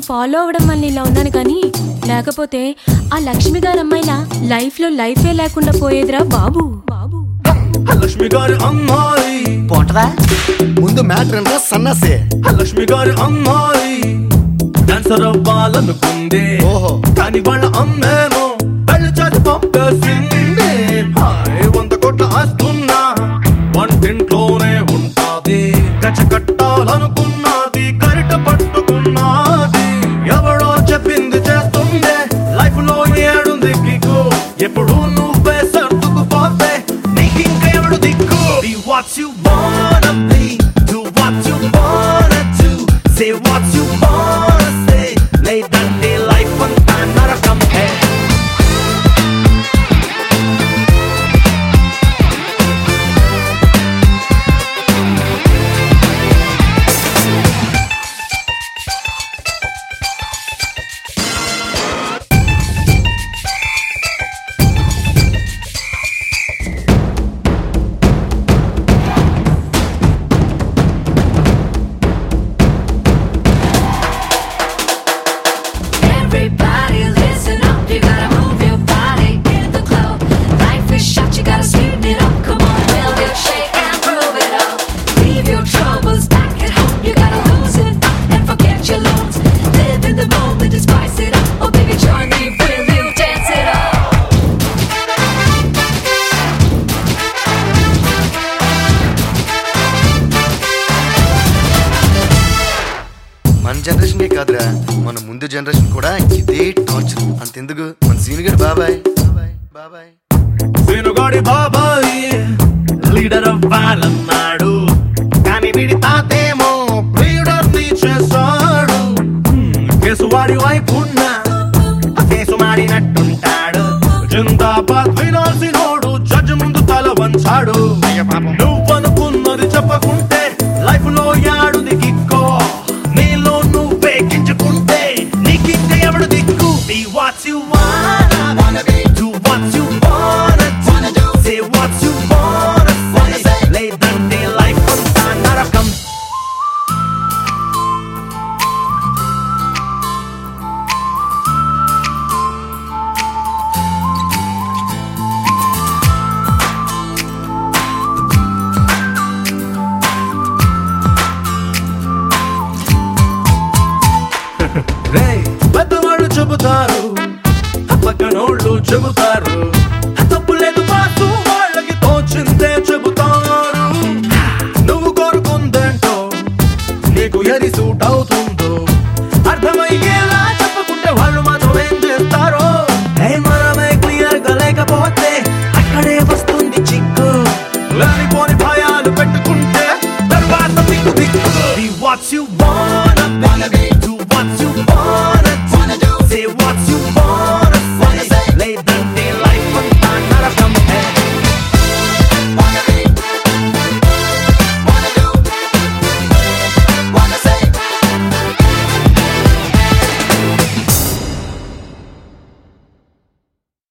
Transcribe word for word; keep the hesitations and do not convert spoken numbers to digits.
నిన్ను ఫాలో అవ్వడం వల్ల ఇలా ఉన్నాను కానీ లేకపోతే ఆ లక్ష్మి గారి అమ్మాయిలా లైఫ్ లో లైఫే లేకుండా పోయేదిరా బాబు. బాబు లక్ష్మి గారి అమ్మాయి పోంటదా ముందు మ్యాటర్ అంటే సన్నసే. లక్ష్మి గారి అమ్మాయి డాన్సర్ అవ్వాలనుకుంది, ఓహో కానీ వాళ్ళ అమ్మేమో పెళ్లి చేసి పంపేసింది. హాయ్ వంద కోట్ల ఆస్తున్నా వంటింట్లోనే ఉంటాది, గచ్చ కట్టాలనుకున్నది గరిట పట్టుకున్నది. ఎవడో చెప్పింది చేస్తుండే లైఫ్ లో ఏడుంది కిక్కు, ఎప్పుడు నువ్వే సర్దుకుపోతే నీకింక ఎవడు దిక్కు. Be what you wanna be, do what you wanna do, say what you wanna say, లేదంటే లైఫ్ అంతా నరకం. Hey Everybody listen up, you gotta move your body in the club. Life is short, you gotta speed it up. Come on, build your shake and prove it up. Leave your troubles back at home, you gotta lose it up and forget your loans. Live in the moment and spice it up. Oh baby, join me, will you dance it up? మన generation కాదురా, మన ముందు generation కూడా ఇదే torture. అంతెందుకు మన senior బాబాయ్ బాబాయ్ బాబాయ్ సీనుగాడి బాబాయ్ లీడర్ అవ్వాలన్న